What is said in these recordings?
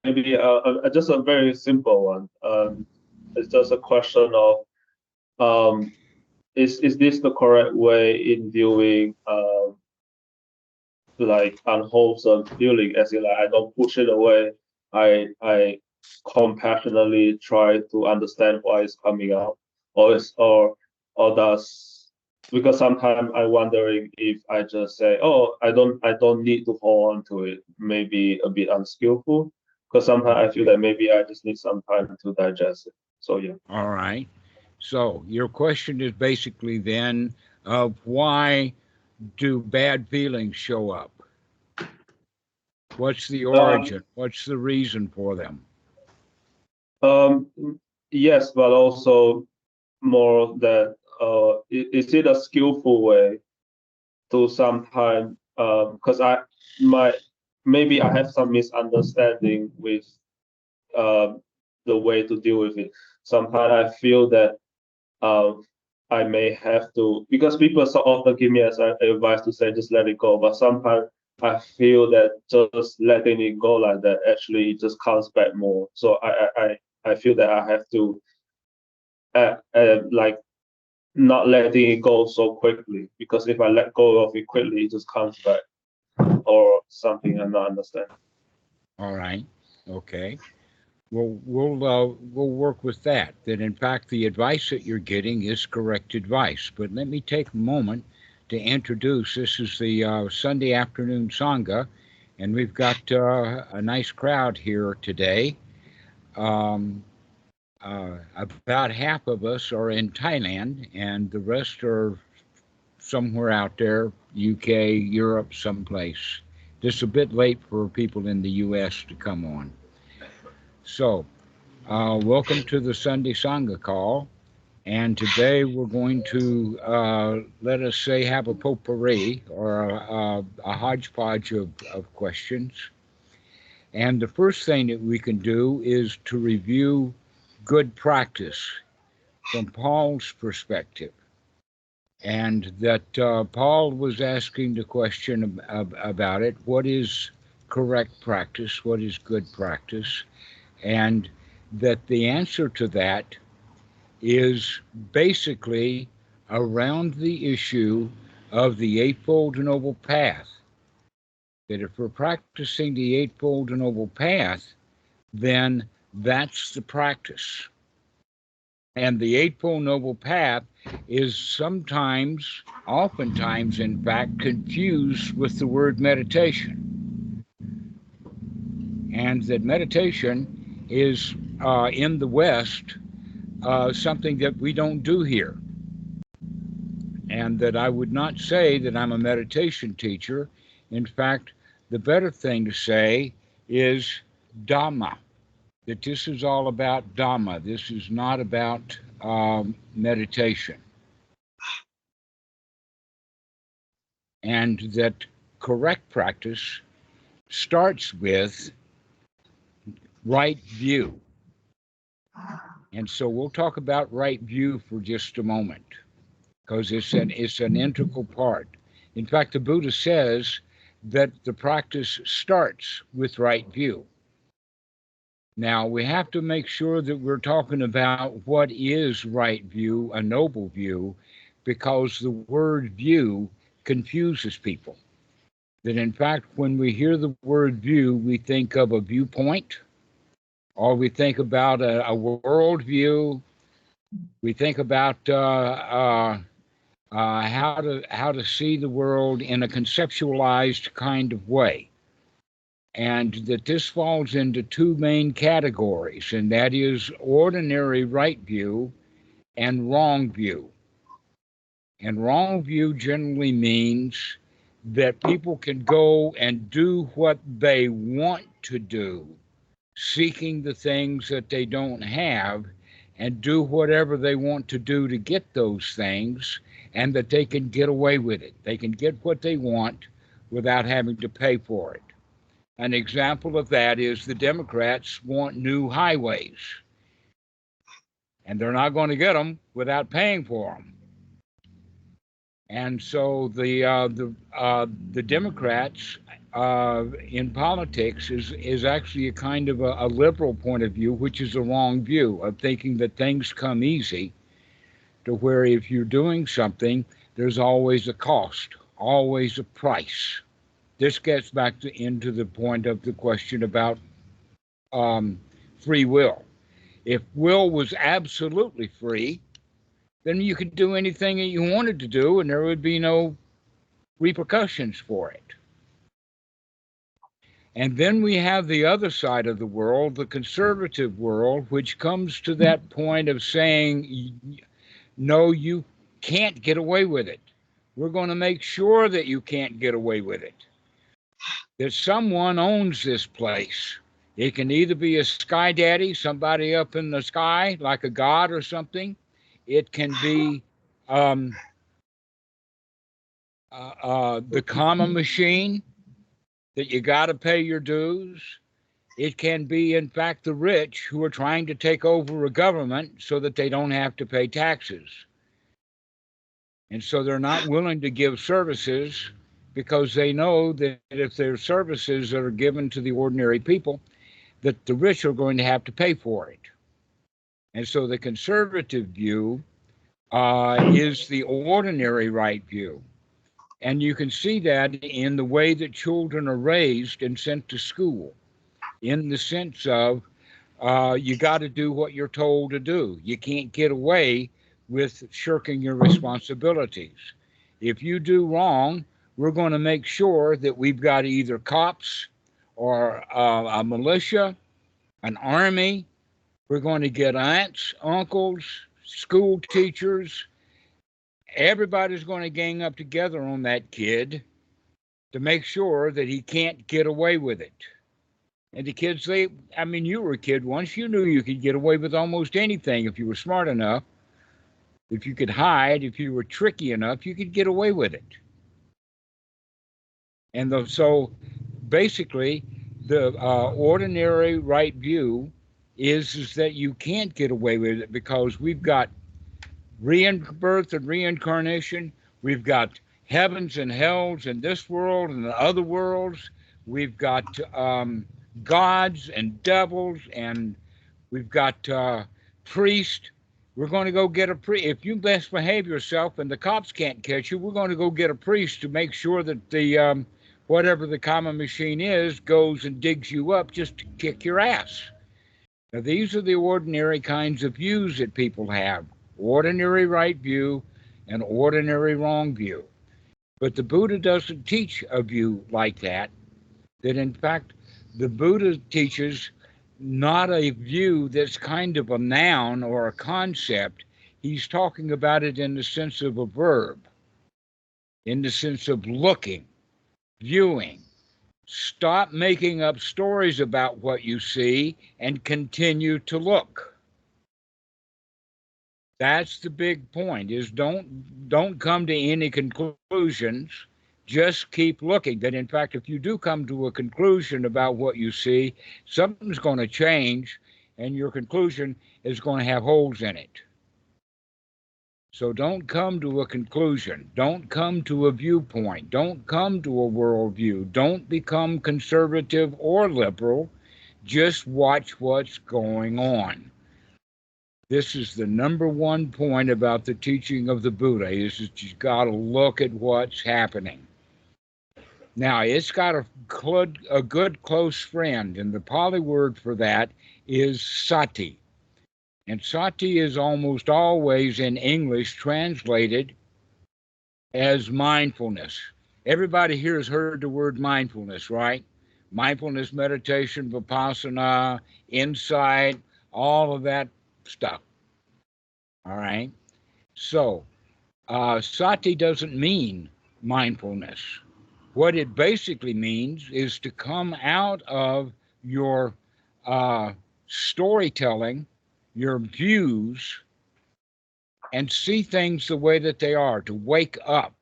maybe just a very simple one. It's just a question of is this the correct way in viewing like unwholesome feeling? As in, like, I don't push it away. I compassionately try to understand why it's coming out, or is or does, because sometimes I wondering if I just say, oh, I don't need to hold on to it. Maybe a bit unskillful, because sometimes I feel Okay. that maybe I just need some time to digest it. So yeah. All right. So your question is basically then of why do bad feelings show up? What's the Um, origin? What's the reason for them? um, yes, but also more that is it a skillful way to sometimes, because I my maybe I have some misunderstanding with um the way to deal with it. Sometimes I feel that uh, I may have to, because people so often give me as advice to say just let it go, but sometimes I feel that just letting it go like that actually it just comes back more. So I feel that I have to like not letting it go so quickly, because if I let go of it quickly, it just comes back or something I'm not understanding. All right. Okay. Well, we'll work with that. That in fact the advice that you're getting is correct advice. But let me take a moment to introduce. This is the Sunday afternoon sangha, and we've got a nice crowd here today. Um, about half of us are in Thailand, and the rest are somewhere out there, UK, Europe, someplace. Just a bit late for people in the US to come on. So, welcome to the Sunday Sangha call. And today we're going to, let us say, have a potpourri or a hodgepodge of questions. And the first thing that we can do is to review good practice from Paul's perspective. And that Paul was asking the question about it, what is correct practice? What is good practice? And that the answer to that is basically around the issue of the Eightfold Noble Path. That if we're practicing the Eightfold Noble Path, then that's the practice. And the Eightfold Noble Path is sometimes, oftentimes, in fact, confused with the word meditation. And that meditation is in the West something that we don't do here. And that I would not say that I'm a meditation teacher. In fact, the better thing to say is Dhamma, that this is all about Dhamma. This is not about meditation. And that correct practice starts with right view. And so we'll talk about right view for just a moment because it's an integral part. In fact, the Buddha says that the practice starts with right view. Now, we have to make sure that we're talking about what is right view, a noble view, because the word view confuses people. That in fact, when we hear the word view, we think of a viewpoint, or we think about a world view. We think about how to see the world in a conceptualized kind of way, and that this falls into two main categories, and that is ordinary right view and wrong view. And wrong view generally means that people can go and do what they want to do, seeking the things that they don't have, and do whatever they want to do to get those things, and that they can get away with it. They can get what they want without having to pay for it. An example of that is the Democrats want new highways, and they're not going to get them without paying for them. And so the Democrats in politics is actually a kind of a liberal point of view, which is a wrong view of thinking that things come easy, to where if you're doing something, there's always a cost, always a price. This gets back into the point of the question about um, free will. If will was absolutely free, then you could do anything that you wanted to do, and there would be no repercussions for it. And then we have the other side of the world, the conservative world, which comes to that point of saying, no, you can't get away with it. We're going to make sure that you can't get away with it. That someone owns this place. It can either be a sky daddy, somebody up in the sky, like a god or something. It can be um, the karma machine, that you got to pay your dues. It can be, in fact, the rich who are trying to take over a government so that they don't have to pay taxes. And so they're not willing to give services because they know that if their services are given to the ordinary people, that the rich are going to have to pay for it. And so the conservative view is the ordinary right view. And you can see that in the way that children are raised and sent to school, in the sense of you got to do what you're told to do. You can't get away with shirking your responsibilities. If you do wrong, we're going to make sure that we've got either cops or a militia, an army. We're going to get aunts, uncles, school teachers. Everybody's going to gang up together on that kid to make sure that he can't get away with it. And the kids, I mean, you were a kid once. You knew you could get away with almost anything if you were smart enough. If you could hide, if you were tricky enough, you could get away with it. And so basically, the ordinary right view is that you can't get away with it because we've got rebirth and reincarnation. We've got heavens and hells in this world and the other worlds. We've got gods and devils, and we've got priests. We're going to go get a priest. If you misbehave yourself and the cops can't catch you, we're going to go get a priest to make sure that the whatever the karma machine is goes and digs you up just to kick your ass. Now, these are the ordinary kinds of views that people have. Ordinary right view and ordinary wrong view. But the Buddha doesn't teach a view like that. That in fact, the Buddha teaches not a view that's kind of a noun or a concept. He's talking about it in the sense of a verb, in the sense of looking, viewing. Stop making up stories about what you see and continue to look. That's the big point, is don't come to any conclusions. Just keep looking. That in fact, if you do come to a conclusion about what you see, something's going to change and your conclusion is going to have holes in it. So don't come to a conclusion. Don't come to a viewpoint. Don't come to a worldview. Don't become conservative or liberal. Just watch what's going on. This is the number one point about the teaching of the Buddha, is that you've got to look at what's happening. Now, it's got a good close friend, and the Pali word for that is sati. And sati is almost always in English translated as mindfulness. Everybody here has heard the word mindfulness, right? Mindfulness, meditation, vipassana, insight, all of that stuff. All right? So, sati doesn't mean mindfulness. What it basically means is to come out of your storytelling, your views, and see things the way that they are, to wake up.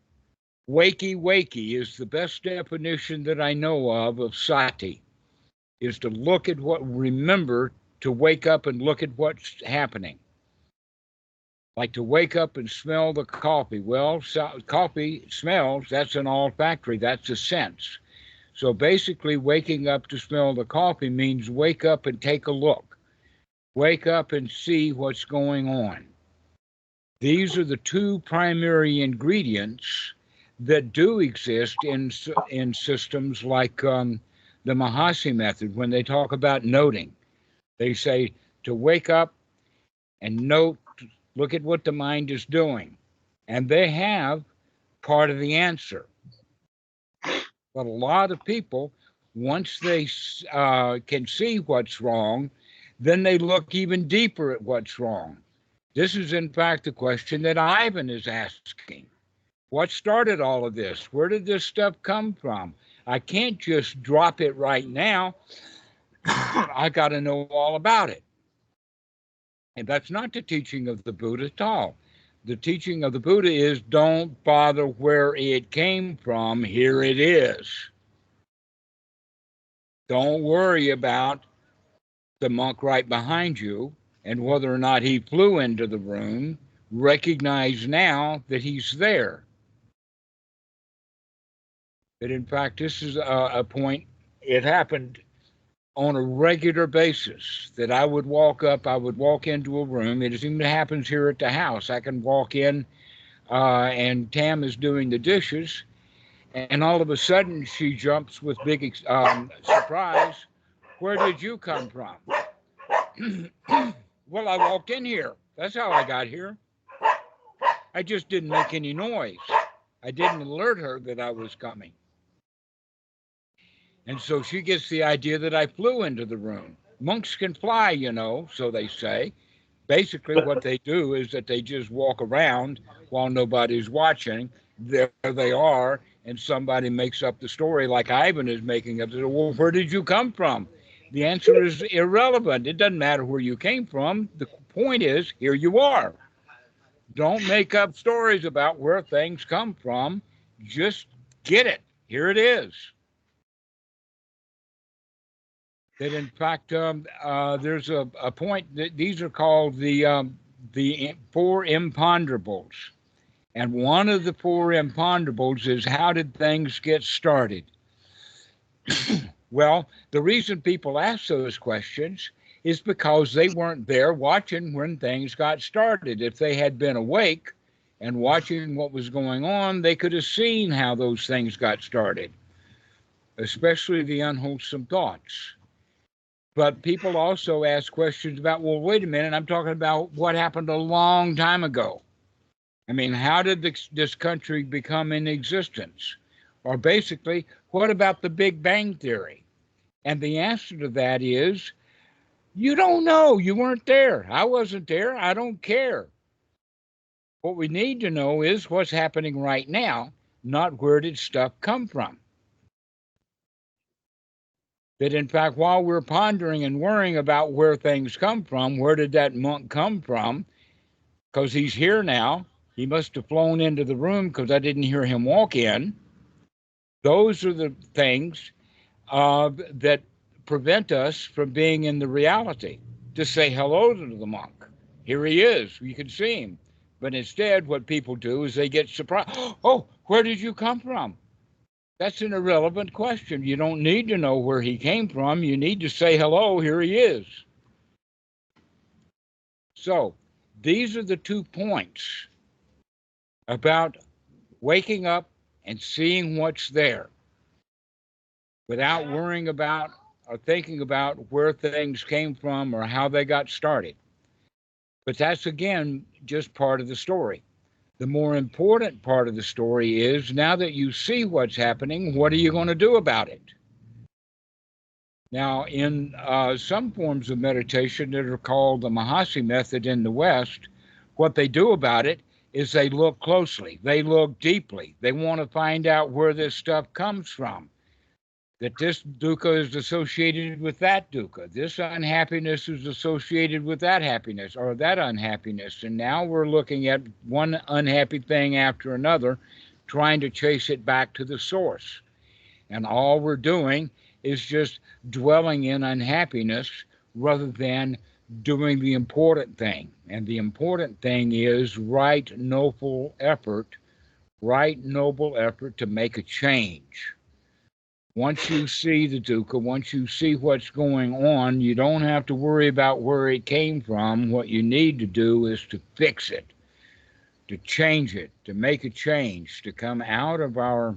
Wakey is the best definition that I know of sati, is to look at remember to wake up and look at what's happening. Like to wake up and smell the coffee. Well, coffee smells, that's an olfactory, that's a sense. So basically, waking up to smell the coffee means wake up and take a look. Wake up and see what's going on. These are the two primary ingredients that do exist in systems like the Mahasi method. When they talk about noting, they say to wake up and note, look at what the mind is doing. And they have part of the answer. But a lot of people, once they can see what's wrong, then they look even deeper at what's wrong. This is, in fact, the question that Ivan is asking. What started all of this? Where did this stuff come from? I can't just drop it right now. I got to know all about it. And that's not the teaching of the Buddha at all. The teaching of the Buddha is don't bother where it came from. Here it is. Don't worry about the monk right behind you and whether or not he flew into the room. Recognize now that he's there. That in fact, this is a point, it happened on a regular basis that I would walk into a room. It even happens here at the house. I can walk in and Tam is doing the dishes, and all of a sudden she jumps with big surprise. Where did you come from? Well, I walked in here. That's how I got here. I just didn't make any noise. I didn't alert her that I was coming. And so she gets the idea that I flew into the room. Monks can fly, so they say. Basically, what they do is that they just walk around while nobody's watching. There they are, and somebody makes up the story like Ivan is making up. Well, where did you come from? The answer is irrelevant. It doesn't matter where you came from. The point is, here you are. Don't make up stories about where things come from. Just get it. Here it is. That in fact, there's a point that these are called the four imponderables. And one of the four imponderables is how did things get started? Well, the reason people ask those questions is because they weren't there watching when things got started. If they had been awake and watching what was going on, they could have seen how those things got started, especially the unwholesome thoughts. But people also ask questions about, well, wait a minute, I'm talking about what happened a long time ago. I mean, how did this country become in existence? Or basically, what about the Big Bang Theory? And the answer to that is, you don't know. You weren't there. I wasn't there. I don't care. What we need to know is what's happening right now, not where did stuff come from. That in fact, while we're pondering and worrying about where things come from, where did that monk come from? Because he's here now. He must have flown into the room because I didn't hear him walk in. Those are the things that prevent us from being in the reality. To say hello to the monk. Here he is. You can see him. But instead, what people do is they get surprised. Oh, where did you come from? That's an irrelevant question. You don't need to know where he came from. You need to say hello. Here he is. So these are the 2 points about waking up and seeing what's there without worrying about or thinking about where things came from or how they got started. But that's, again, just part of the story. The more important part of the story is now that you see what's happening, what are you going to do about it? Now, in some forms of meditation that are called the Mahasi method in the West, what they do about it is they look closely. They look deeply. They want to find out where this stuff comes from. That this dukkha is associated with that dukkha. This unhappiness is associated with that happiness or that unhappiness. And now we're looking at one unhappy thing after another, trying to chase it back to the source. And all we're doing is just dwelling in unhappiness rather than doing the important thing. And the important thing is right noble effort to make a change. Once you see the dukkha, once you see what's going on, you don't have to worry about where it came from. What you need to do is to fix it, to change it, to make a change, to come out of our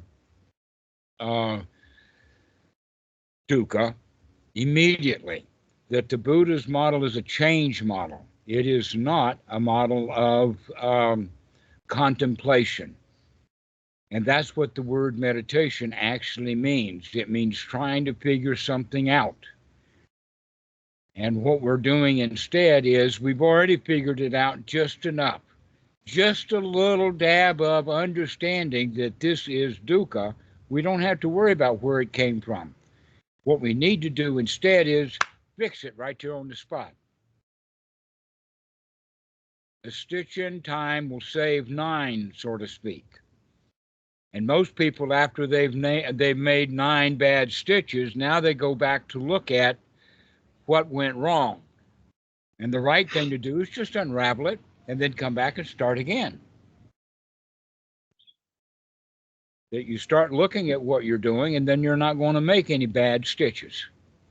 dukkha immediately. That the Buddha's model is a change model. It is not a model of contemplation. And that's what the word meditation actually means. It means trying to figure something out. And what we're doing instead is we've already figured it out just enough. Just a little dab of understanding that this is dukkha. We don't have to worry about where it came from. What we need to do instead is fix it right there on the spot. A stitch in time will save 9, so to speak. And most people, after they've made 9 bad stitches, now they go back to look at what went wrong. And the right thing to do is just unravel it and then come back and start again. That you start looking at what you're doing, and then you're not going to make any bad stitches.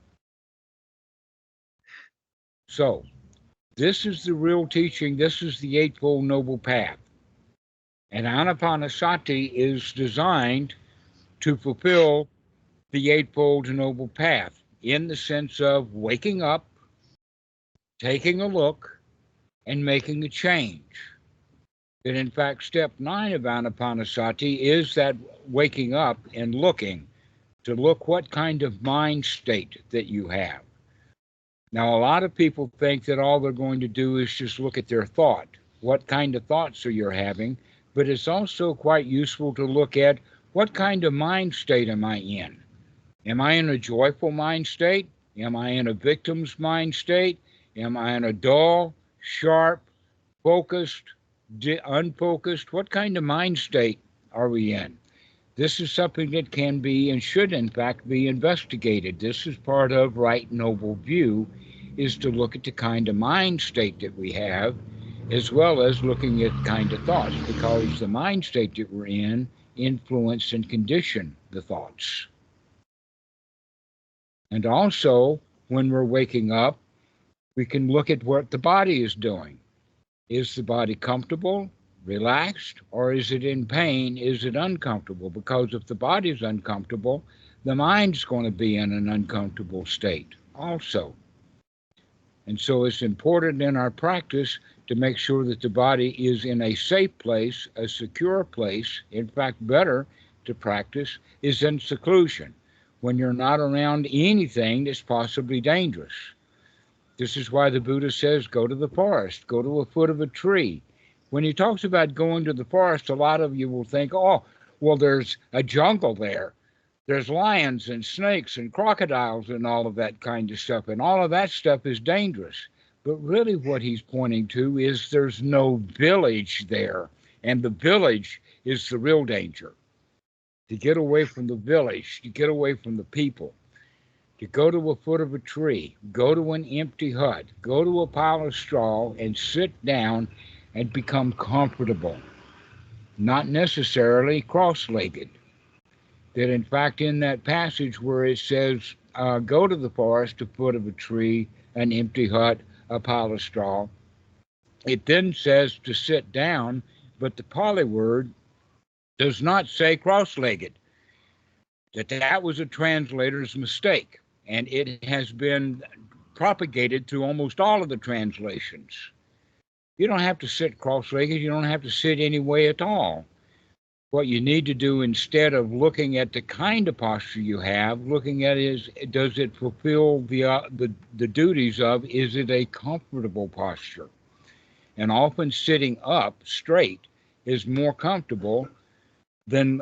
So, this is the real teaching. This is the Eightfold Noble Path. And Anapanasati is designed to fulfill the Eightfold Noble Path in the sense of waking up, taking a look, and making a change. That in fact, step 9 of Anapanasati is that waking up and looking, to look what kind of mind state that you have. Now, a lot of people think that all they're going to do is just look at their thought. What kind of thoughts are you having? But it's also quite useful to look at what kind of mind state am I in? Am I in a joyful mind state? Am I in a victim's mind state? Am I in a dull, sharp, focused, unfocused? What kind of mind state are we in? This is something that can be and should in fact be investigated. This is part of right noble view, is to look at the kind of mind state that we have, as well as looking at kind of thoughts, because the mind state that we're in influence and condition the thoughts. And also, when we're waking up, we can look at what the body is doing. Is the body comfortable, relaxed, or is it in pain? Is it uncomfortable? Because if the body's uncomfortable, the mind's going to be in an uncomfortable state also. And so it's important in our practice to make sure that the body is in a safe place, a secure place. In fact, better to practice is in seclusion, when you're not around anything that's possibly dangerous. This is why the Buddha says, go to the forest, go to a foot of a tree. When he talks about going to the forest, a lot of you will think, oh, well, there's a jungle there. There's lions and snakes and crocodiles and all of that kind of stuff. And all of that stuff is dangerous. But really what he's pointing to is there's no village there. And the village is the real danger. To get away from the village, to get away from the people, to go to a foot of a tree, go to an empty hut, go to a pile of straw and sit down and become comfortable, not necessarily cross-legged. That in fact in that passage where it says, go to the forest, a foot of a tree, an empty hut, a pile of straw, it then says to sit down, but the Pali word does not say cross-legged. That was a translator's mistake, and it has been propagated through almost all of the translations. You don't have to sit cross-legged. You don't have to sit any way at all. What you need to do, instead of looking at the kind of posture you have, looking at is, does it fulfill the duties of, is it a comfortable posture? And often sitting up straight is more comfortable than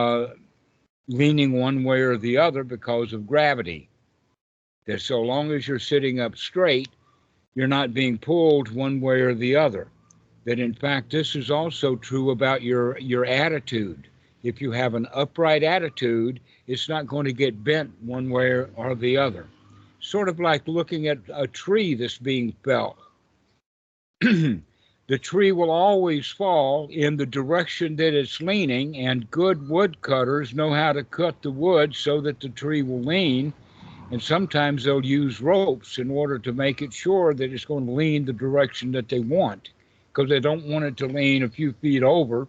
leaning one way or the other because of gravity. That so long as you're sitting up straight, you're not being pulled one way or the other. That in fact, this is also true about your attitude. If you have an upright attitude, it's not going to get bent one way or the other. sort of like looking at a tree that's being felled. The tree will always fall in the direction that it's leaning, and good woodcutters know how to cut the wood so that the tree will lean. And sometimes they'll use ropes in order to make it sure that it's going to lean the direction that they want, because they don't want it to lean a few feet over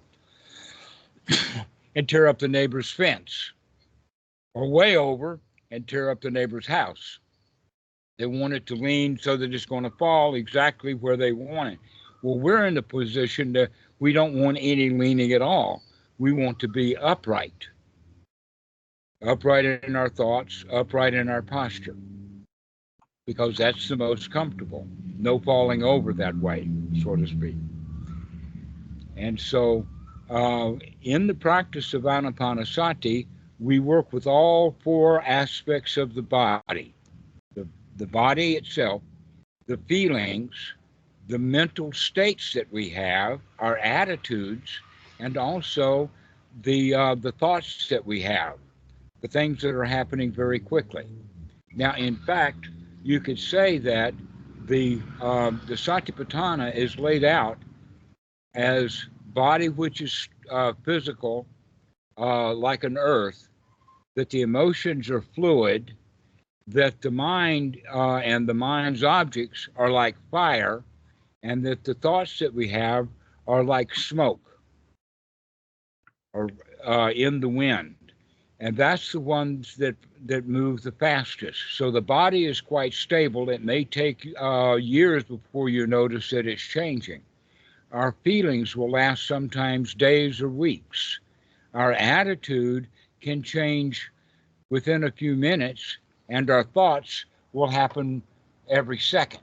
and tear up the neighbor's fence, or way over and tear up the neighbor's house. They want it to lean so that it's going to fall exactly where they want it. Well, we're in the position that we don't want any leaning at all. We want to be upright. Upright in our thoughts, upright in our posture, because that's the most comfortable. No falling over that way, so to speak. And so in the practice of Anapanasati, we work with all four aspects of the body. The body itself, the feelings, the mental states that we have, our attitudes, and also the thoughts that we have, the things that are happening very quickly. Now, in fact, you could say that the Satipatthana is laid out as body which is physical, like an earth, that the emotions are fluid, that the mind and the mind's objects are like fire, and that the thoughts that we have are like smoke or in the wind. And that's the ones that move the fastest. So the body is quite stable. It may take years before you notice that it's changing. Our feelings will last sometimes days or weeks. Our attitude can change within a few minutes, and our thoughts will happen every second.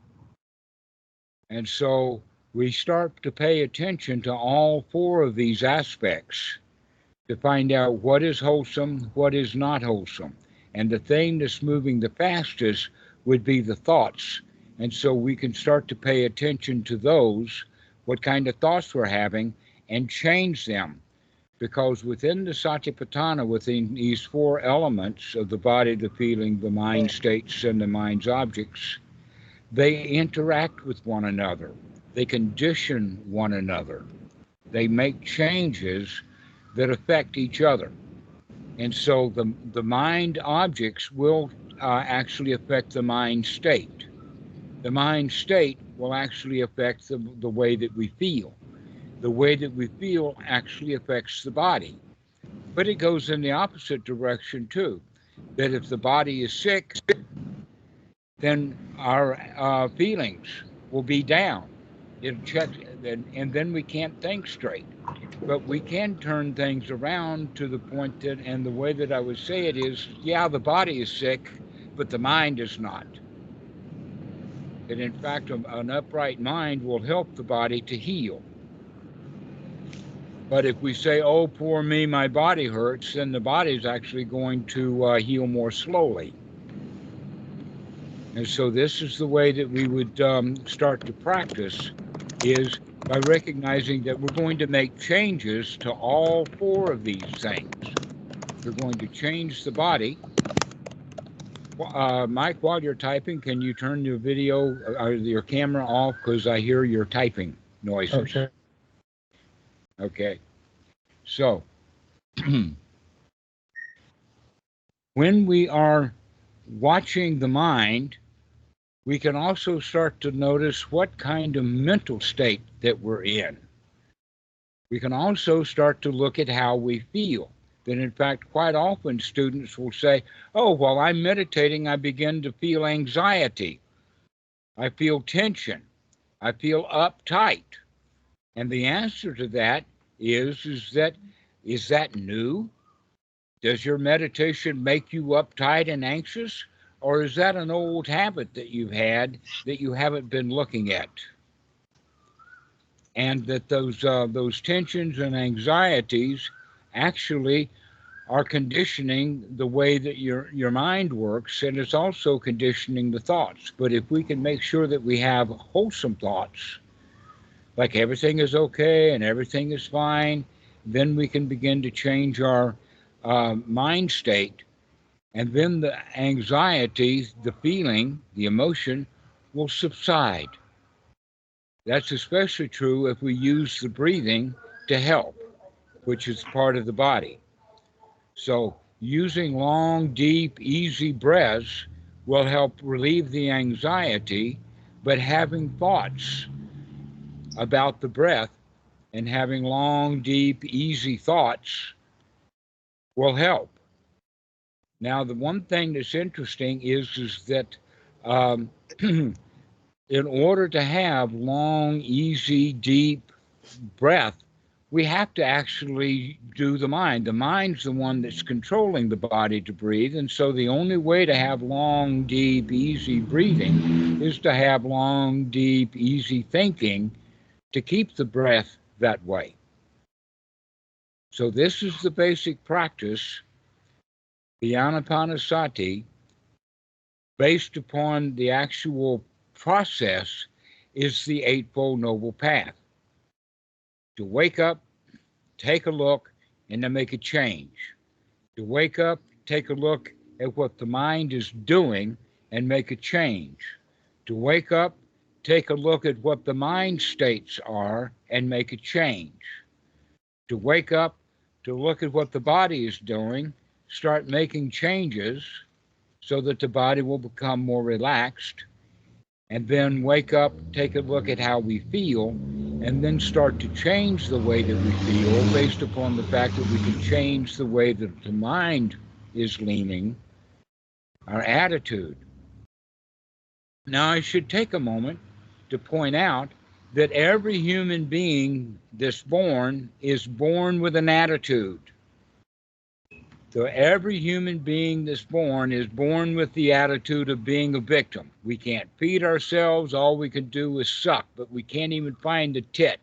And so we start to pay attention to all four of these aspects to find out what is wholesome, what is not wholesome. And the thing that's moving the fastest would be the thoughts. And so we can start to pay attention to those, what kind of thoughts we're having, and change them. Because within the Satipatthana, within these four elements of the body, the feeling, the mind states, and the mind's objects, they interact with one another. They condition one another. They make changes that affect each other. And so the mind objects will actually affect the mind state. The mind state will actually affect the way that we feel. The way that we feel actually affects the body. But it goes in the opposite direction too, that if the body is sick, then our feelings will be down. It'll check, and then we can't think straight. But we can turn things around to the point that, and the way that I would say it is, yeah, the body is sick, but the mind is not. And in fact, an upright mind will help the body to heal. But if we say, oh, poor me, my body hurts, then the body is actually going to heal more slowly. And so this is the way that we would start to practice, is by recognizing that we're going to make changes to all four of these things. We're going to change the body. Mike, while you're typing, can you turn your video or your camera off, because I hear your typing noises. Oh, sure. Okay. So when we are watching the mind, we can also start to notice what kind of mental state that we're in. We can also start to look at how we feel. That in fact, quite often students will say, oh, while I'm meditating, I begin to feel anxiety. I feel tension. I feel uptight. And the answer to that is that new? Does your meditation make you uptight and anxious? Or is that an old habit that you've had that you haven't been looking at? And that those tensions and anxieties actually are conditioning the way that your mind works, and it's also conditioning the thoughts. But if we can make sure that we have wholesome thoughts, like everything is okay and everything is fine, then we can begin to change our mind state And then the anxiety, the feeling, the emotion will subside. That's especially true if we use the breathing to help, which is part of the body. So, using long, deep, easy breaths will help relieve the anxiety, but having thoughts about the breath and having long, deep, easy thoughts will help. Now, the one thing that's interesting is that um, in order to have long, easy, deep breath, we have to actually do the mind. The mind's the one that's controlling the body to breathe. And so the only way to have long, deep, easy breathing is to have long, deep, easy thinking to keep the breath that way. So this is the basic practice, the Anapanasati, based upon the actual process, is the Eightfold Noble Path. To wake up, take a look, and then make a change. To wake up, take a look at what the mind is doing and make a change. To wake up, take a look at what the mind states are and make a change. To wake up, to look at what the body is doing, start making changes so that the body will become more relaxed, and then wake up, take a look at how we feel, and then start to change the way that we feel based upon the fact that we can change the way that the mind is leaning, our attitude. Now, I should take a moment to point out that every human being that's born is born with an attitude. So every human being that's born is born with the attitude of being a victim. We can't feed ourselves. All we can do is suck, but we can't even find the tit.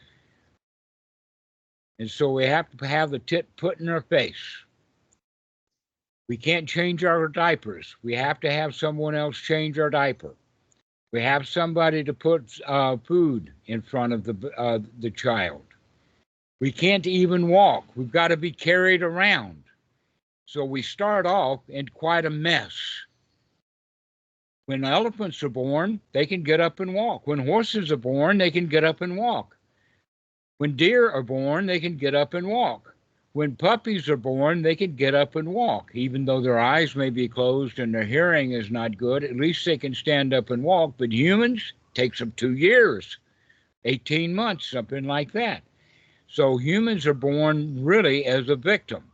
And so we have to have the tit put in our face. We can't change our diapers. We have to have someone else change our diaper. We have somebody to put food in front of the child. We can't even walk. We've got to be carried around. So we start off in quite a mess. When elephants are born, they can get up and walk. When horses are born, they can get up and walk. When deer are born, they can get up and walk. When puppies are born, they can get up and walk. Even though their eyes may be closed and their hearing is not good, at least they can stand up and walk. But humans, takes them 2 years, 18 months, something like that. So humans are born really as a victim.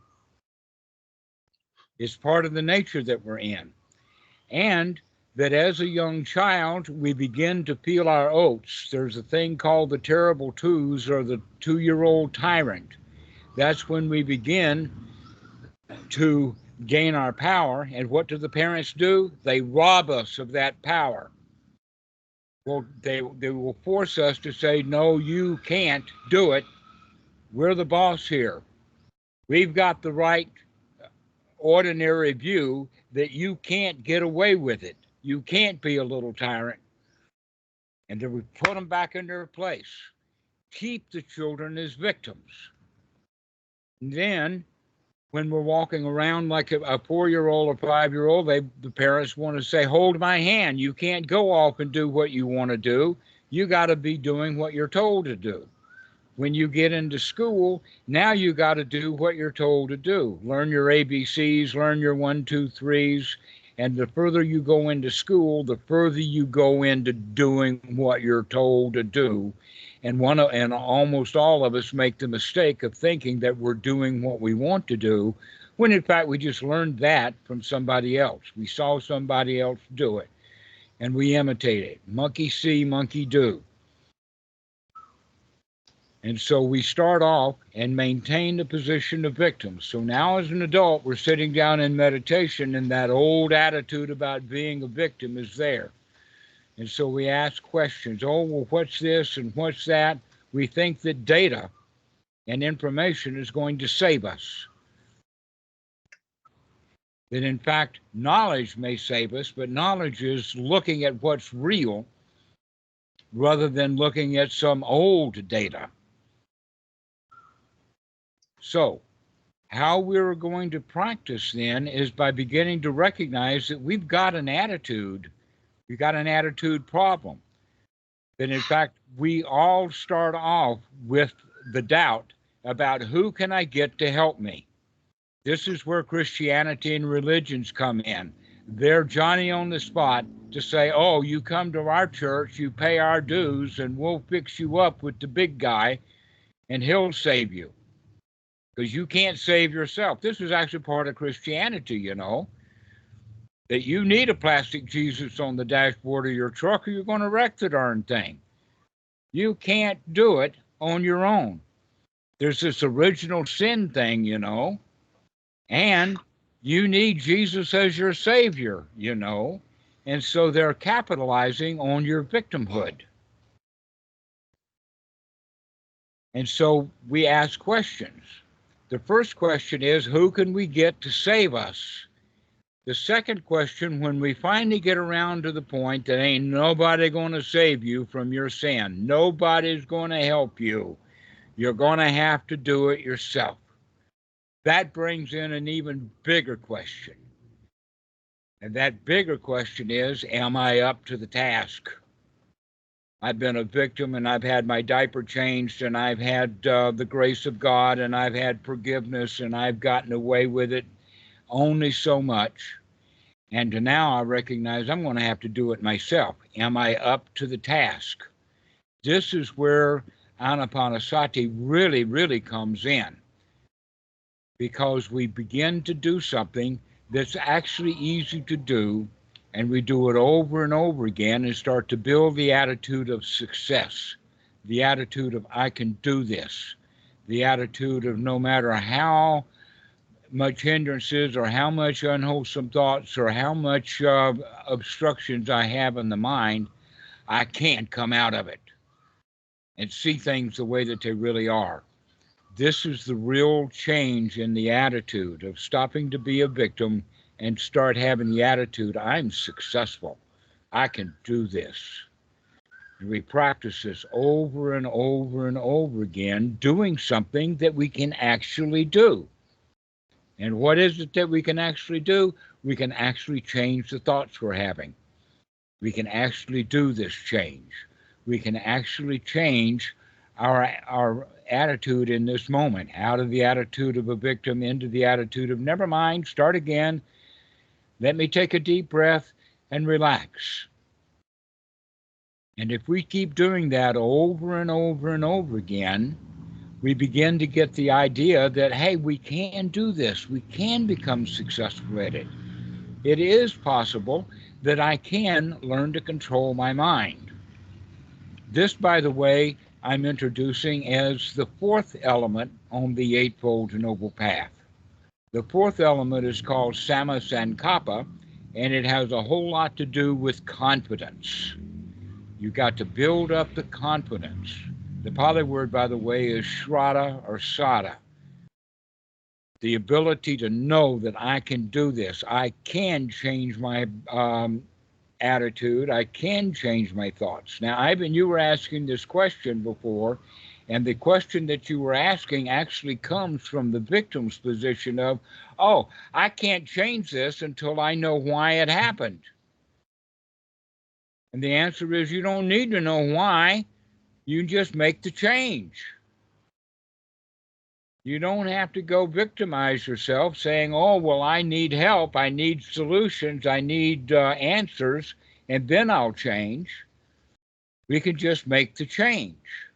It's part of the nature that we're in. And that as a young child, we begin to peel our oats. There's a thing called the terrible twos, or the 2-year-old tyrant. That's when we begin to gain our power. And what do the parents do? They rob us of that power. Well, they will force us to say, no, you can't do it. We're the boss here. We've got the right ordinary view that you can't get away with it. You can't be a little tyrant. And then we put them back in their place. Keep the children as victims. And then, when we're walking around like a 4-year-old or 5-year-old, the parents want to say, hold my hand. You can't go off and do what you want to do. You got to be doing what you're told to do. When you get into school, now you got to do what you're told to do. Learn your ABCs, learn your 1, 2, 3s. And the further you go into school, the further you go into doing what you're told to do. And almost all of us make the mistake of thinking that we're doing what we want to do, when in fact we just learned that from somebody else. We saw somebody else do it, and we imitate it. Monkey see, monkey do. And so we start off and maintain the position of victims. So now as an adult, we're sitting down in meditation, and that old attitude about being a victim is there. And so we ask questions. Oh, well, what's this and what's that? We think that data and information is going to save us. That in fact, knowledge may save us, but knowledge is looking at what's real rather than looking at some old data. So, How we're going to practice then is by beginning to recognize that we've got an attitude. We've got an attitude problem. That in fact, we all start off with the doubt about who can I get to help me. This is where Christianity and religions come in. They're Johnny on the spot to say, oh, you come to our church, you pay our dues, and we'll fix you up with the big guy, and he'll save you. Because you can't save yourself. This is actually part of Christianity, you know, that you need a plastic Jesus on the dashboard of your truck or you're going to wreck the darn thing. You can't do it on your own. There's this original sin thing, you know, and you need Jesus as your savior, you know, and so they're capitalizing on your victimhood. And so we ask questions. The first question is, who can we get to save us? The second question, when we finally get around to the point that ain't nobody going to save you from your sin, nobody's going to help you, you're going to have to do it yourself. That brings in an even bigger question. And that bigger question is, am I up to the task? I've been a victim and I've had my diaper changed and I've had the grace of God and I've had forgiveness and I've gotten away with it only so much. And now I recognize I'm going to have to do it myself. Am I up to the task? This is where Anapanasati really, really comes in. Because we begin to do something that's actually easy to do, and we do it over and over again and start to build the attitude of success, the attitude of I can do this, the attitude of no matter how much hindrances or how much unwholesome thoughts or how much obstructions I have in the mind, I can't come out of it and see things the way that they really are. This is the real change in the attitude of stopping to be a victim and start having the attitude, I'm successful. I can do this. And we practice this over and over and over again, doing something that we can actually do. And what is it that we can actually do? We can actually change the thoughts we're having. We can actually do this change. We can actually change our attitude in this moment, out of the attitude of a victim into the attitude of never mind, start again. Let me take a deep breath and relax. And if we keep doing that over and over and over again, we begin to get the idea that, hey, we can do this. We can become successful at it. It is possible that I can learn to control my mind. This, by the way, I'm introducing as the fourth element on the Eightfold Noble Path. The fourth element is called Samma Sankappa, and it has a whole lot to do with confidence. You got to build up the confidence. The Pali word, by the way, is Shraddha or Sada. The ability to know that I can do this. I can change my attitude. I can change my thoughts. Now, Ivan, you were asking this question before, and the question that you were asking actually comes from the victim's position of, oh, I can't change this until I know why it happened. And the answer is you don't need to know why. You just make the change. You don't have to go victimize yourself saying, oh, well, I need help. I need solutions. I need answers, and then I'll change. We can just make the change.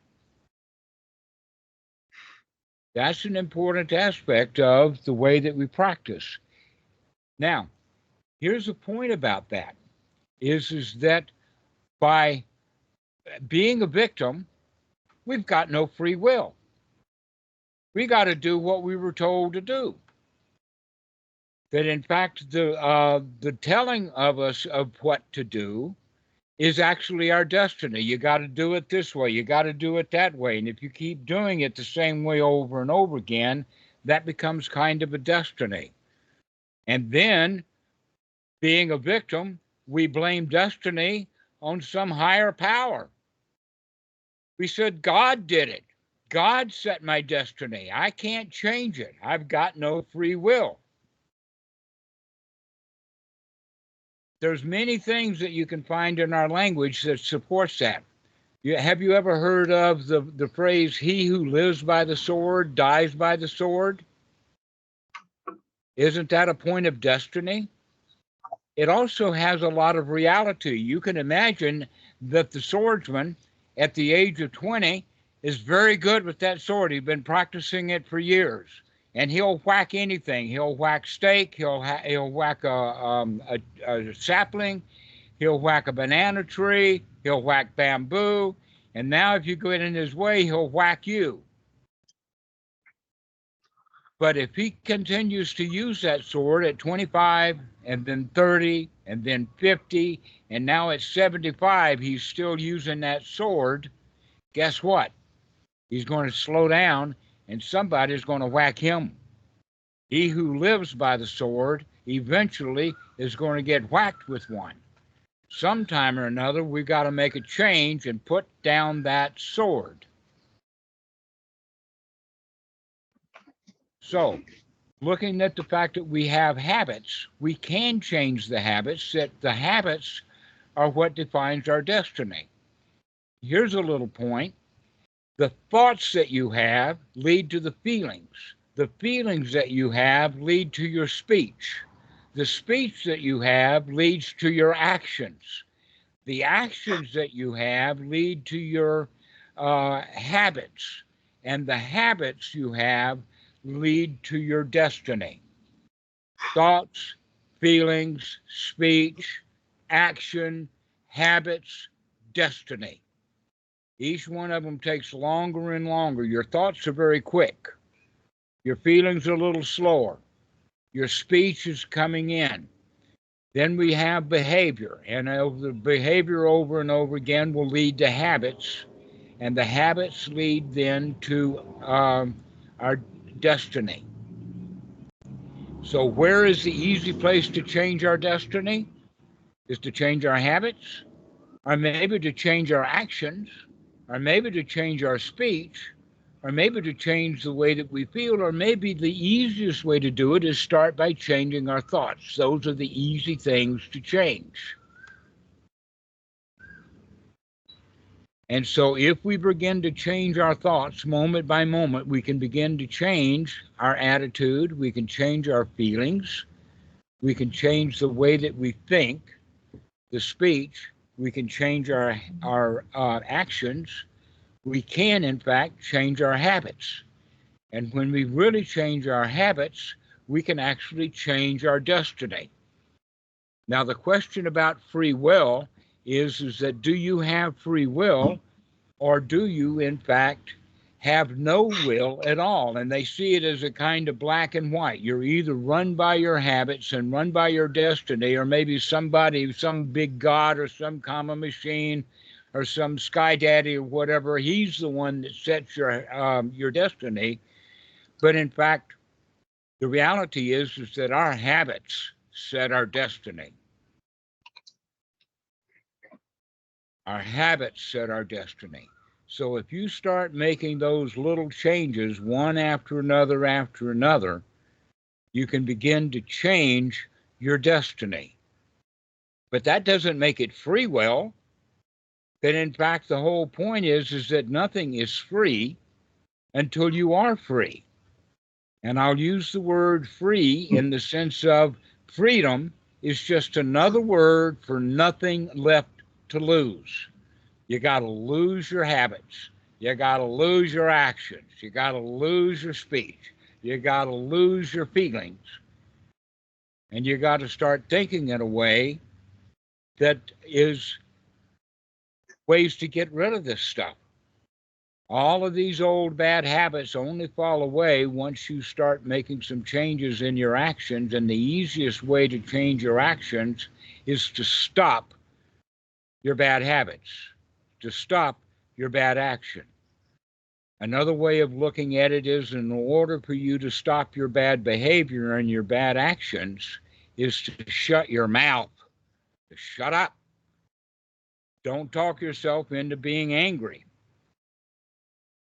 That's an important aspect of the way that we practice. Now, here's the point about that, is that by being a victim, we've got no free will. We got to do what we were told to do. That in fact, the telling of us of what to do is actually our destiny. You got to do it this way. You got to do it that way. And if you keep doing it the same way over and over again, that becomes kind of a destiny. And then, being a victim, we blame destiny on some higher power. We said God did it. God set my destiny. I can't change it. I've got no free will. There's many things that you can find in our language that supports that. Have you ever heard of the phrase, he who lives by the sword dies by the sword? Isn't that a point of destiny? It also has a lot of reality. You can imagine that the swordsman at the age of 20 is very good with that sword. He's been practicing it for years, and he'll whack anything. He'll whack steak. He'll whack a sapling. He'll whack a banana tree. He'll whack bamboo. And now if you get in his way, he'll whack you. But if he continues to use that sword at 25 and then 30 and then 50 and now at 75, he's still using that sword, guess what? He's going to slow down and somebody's going to whack him. He who lives by the sword eventually is going to get whacked with one. Sometime or another, we've got to make a change and put down that sword. So, looking at the fact that we have habits, we can change the habits, that the habits are what defines our destiny. Here's a little point. The thoughts that you have lead to the feelings. The feelings that you have lead to your speech. The speech that you have leads to your actions. The actions that you have lead to your habits. And the habits you have lead to your destiny. Thoughts, feelings, speech, action, habits, destiny. Each one of them takes longer and longer. Your thoughts are very quick. Your feelings are a little slower. Your speech is coming in. Then we have behavior, and the behavior over and over again will lead to habits, and the habits lead then to our destiny. So where is the easy place to change our destiny? Is to change our habits, or maybe to change our actions, or maybe to change our speech, or maybe to change the way that we feel, or maybe the easiest way to do it is start by changing our thoughts. Those are the easy things to change. And so if we begin to change our thoughts moment by moment, we can begin to change our attitude, we can change our feelings, we can change the way that we think, the speech, we can change our actions, we can, in fact, change our habits. And when we really change our habits, we can actually change our destiny. Now, the question about free will is that do you have free will, or do you, in fact, have no will at all? And they see it as a kind of black and white. You're either run by your habits and run by your destiny, or maybe somebody, some big god or some common machine or some sky daddy or whatever, he's the one that sets your destiny. But in fact, the reality is that our habits set our destiny. Our habits set our destiny. So if you start making those little changes one after another, you can begin to change your destiny. But that doesn't make it free will. But in fact, the whole point is that nothing is free until you are free. And I'll use the word free in the sense of freedom is just another word for nothing left to lose. You got to lose your habits. You got to lose your actions. You got to lose your speech. You got to lose your feelings. And you got to start thinking in a way that is ways to get rid of this stuff. All of these old bad habits only fall away once you start making some changes in your actions. And the easiest way to change your actions is to stop your bad habits, to stop your bad action. Another way of looking at it is, in order for you to stop your bad behavior and your bad actions, is to shut your mouth, to shut up. Don't talk yourself into being angry.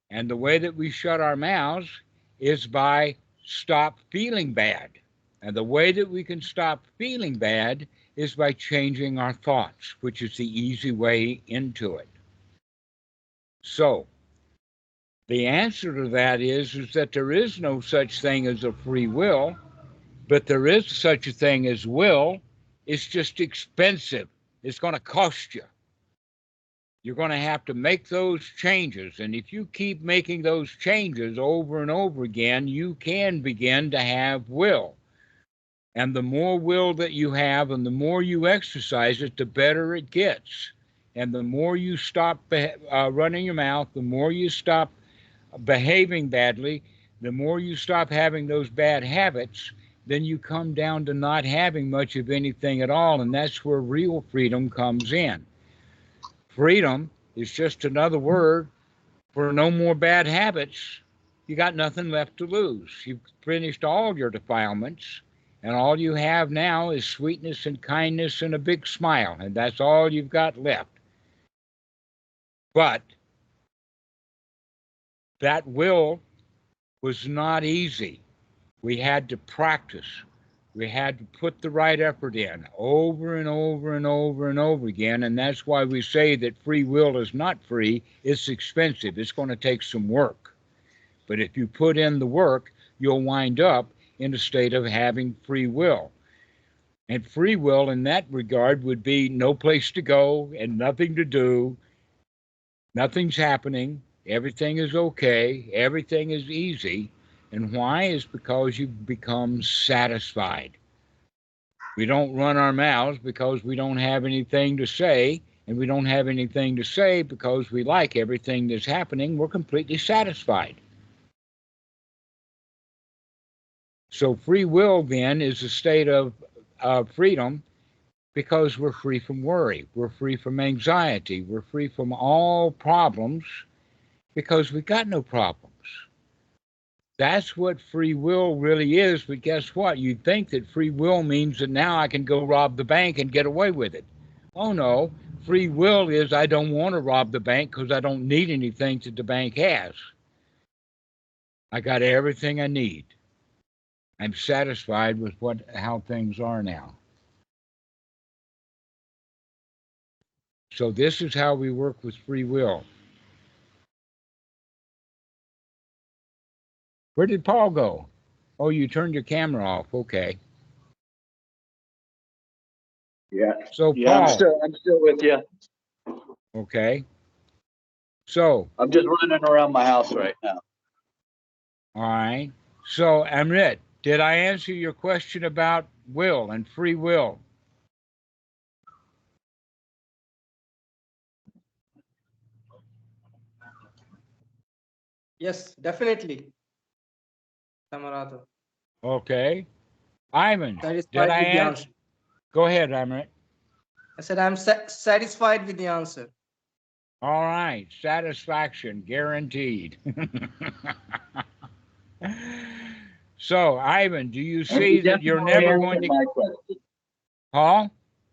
And the way that we shut our mouths is by stop feeling bad. And the way that we can stop feeling bad is by changing our thoughts, which is the easy way into it. So, the answer to that is that there is no such thing as a free will, but there is such a thing as will. It's just expensive. It's going to cost you. You're going to have to make those changes. And if you keep making those changes over and over again, you can begin to have will. And the more will that you have and the more you exercise it, the better it gets. And the more you stop running your mouth, the more you stop behaving badly, the more you stop having those bad habits, then you come down to not having much of anything at all. And that's where real freedom comes in. Freedom is just another word for no more bad habits. You got nothing left to lose. You've finished all your defilements, and all you have now is sweetness and kindness and a big smile, and that's all you've got left. But that will was not easy. We had to practice. We had to put the right effort in over and over and over and over again. And that's why we say that free will is not free. It's expensive. It's going to take some work. But if you put in the work, you'll wind up in a state of having free will. And free will in that regard would be no place to go and nothing to do. Nothing's happening. Everything is okay. Everything is easy. And why? Is because you've become satisfied. We don't run our mouths because we don't have anything to say, and we don't have anything to say because we like everything that's happening. We're completely satisfied. So free will then is a state of freedom because we're free from worry. We're free from anxiety. We're free from all problems because we got no problems. That's what free will really is. But guess what? You'd think that free will means that now I can go rob the bank and get away with it. Oh no. Free will is I don't want to rob the bank because I don't need anything that the bank has. I got everything I need. I'm satisfied with how things are now. So this is how we work with free will. Where did Paul go? Oh, you turned your camera off. Okay. Yeah. So Yeah, Paul. I'm still with you. Okay. So I'm just running around my house right now. all right. So Amrit, did I answer your question about will and free will? Yes, definitely, Samarado. Okay. Ivan, did Satisfied I with the answer? answer. Go ahead, Amrit. I said I'm satisfied with the answer. All right. Satisfaction guaranteed. So, Ivan, do you see that you're never going to... My question. Paul?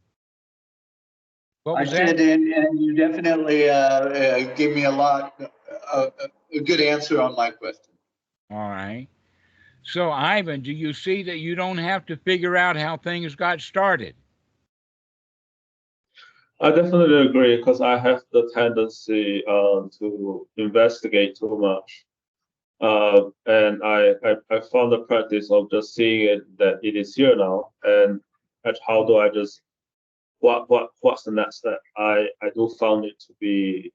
What I was said, that? and you definitely gave me a good answer on my question. All right. So, Ivan, do you see that you don't have to figure out how things got started? I definitely agree because I have the tendency to investigate too much. And I found the practice of just seeing it that it is here now, and how do I just what's the next step? I do found it to be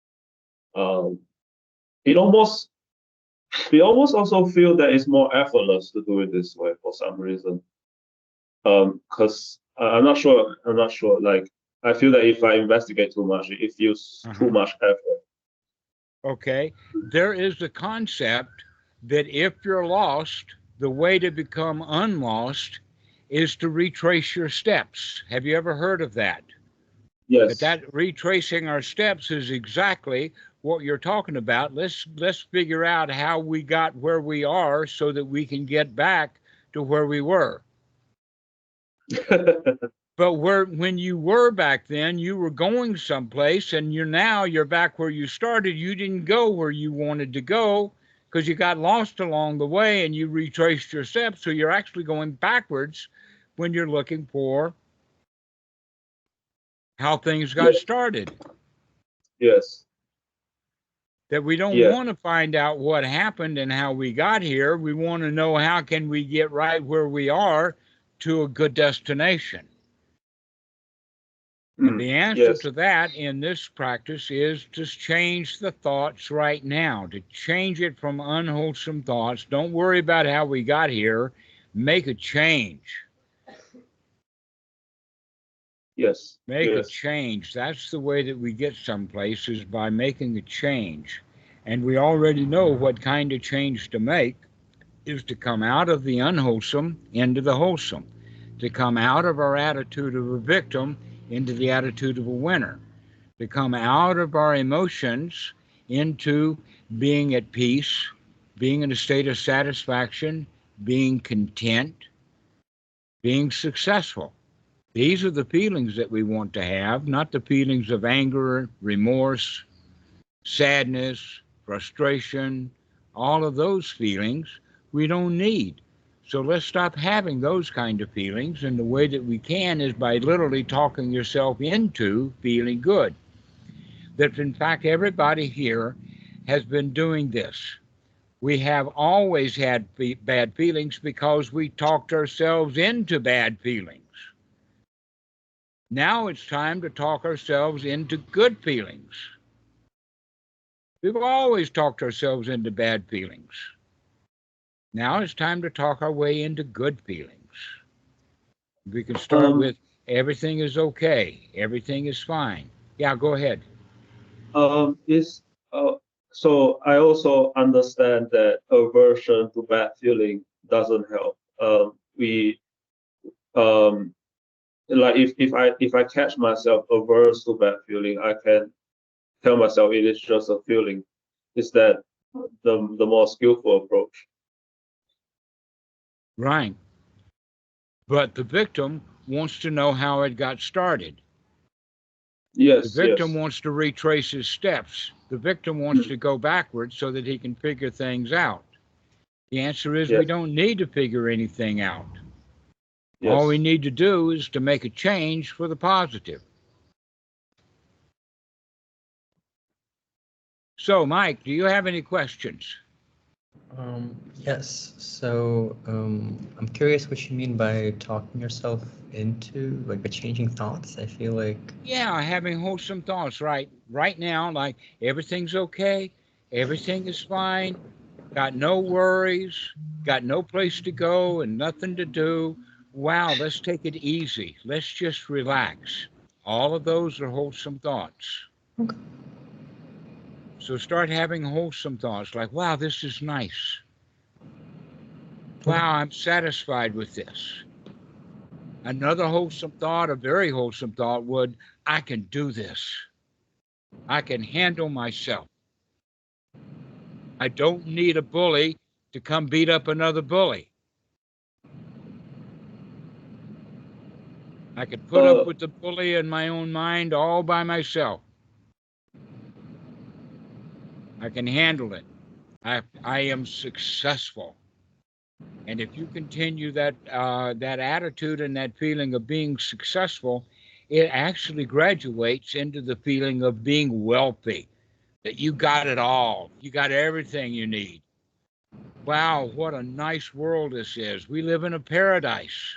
it almost we almost also feel that it's more effortless to do it this way for some reason. Because I'm not sure. Like I feel that if I investigate too much, it feels too much effort. Okay. There is a concept that if you're lost, the way to become unlost is to retrace your steps. Have you ever heard of that? Yes. But that retracing our steps is exactly what you're talking about. Let's figure out how we got where we are so that we can get back to where we were. But when you were back then, you were going someplace, and you're back where you started. You didn't go where you wanted to go because you got lost along the way and you retraced your steps. So you're actually going backwards when you're looking for how things got started. Yes. That we don't Yeah. want to find out what happened and how we got here. We want to know how can we get right where we are to a good destination. And the answer Yes. to that in this practice is to change the thoughts right now, to change it from unwholesome thoughts. Don't worry about how we got here. Make a change. Yes. Make a Yes. change. That's the way that we get someplace, is by making a change. And we already know what kind of change to make is to come out of the unwholesome into the wholesome, to come out of our attitude of a victim into the attitude of a winner, to come out of our emotions into being at peace, being in a state of satisfaction, being content, being successful. These are the feelings that we want to have, not the feelings of anger, remorse, sadness, frustration, all of those feelings we don't need. So let's stop having those kind of feelings. And the way that we can is by literally talking yourself into feeling good. That in fact, everybody here has been doing this. We have always had bad feelings because we talked ourselves into bad feelings. Now it's time to talk ourselves into good feelings. We've always talked ourselves into bad feelings. Now it's time to talk our way into good feelings. We can start with everything is okay, everything is fine. Yeah, go ahead. Is so I also understand that aversion to bad feeling doesn't help. We like if I catch myself averse to bad feeling, I can tell myself it is just a feeling. Is that the more skillful approach? Right. But the victim wants to know how it got started. The Yes. victim Yes. wants to retrace his steps. The victim wants to go backwards so that he can figure things out. The answer is we Yes. don't need to figure anything out. All we Yes. need to do is to make a change for the positive. So, Mike, do you have any questions? Yes. So I'm curious what you mean by talking yourself into, like, by changing thoughts. I feel like, Yeah, having wholesome thoughts right now, like everything's okay, everything is fine, got no worries, got no place to go and nothing to do. Wow, let's take it easy. Let's just relax. All of those are wholesome thoughts. okay. So start having wholesome thoughts like, wow, this is nice. Wow, I'm satisfied with this. Another wholesome thought, a very wholesome thought would, I can do this. I can handle myself. I don't need a bully to come beat up another bully. I can put up with the bully in my own mind all by myself. I can handle it. I am successful. And if you continue that attitude and that feeling of being successful, it actually graduates into the feeling of being wealthy, that you got it all. You got everything you need. Wow, what a nice world this is. We live in a paradise.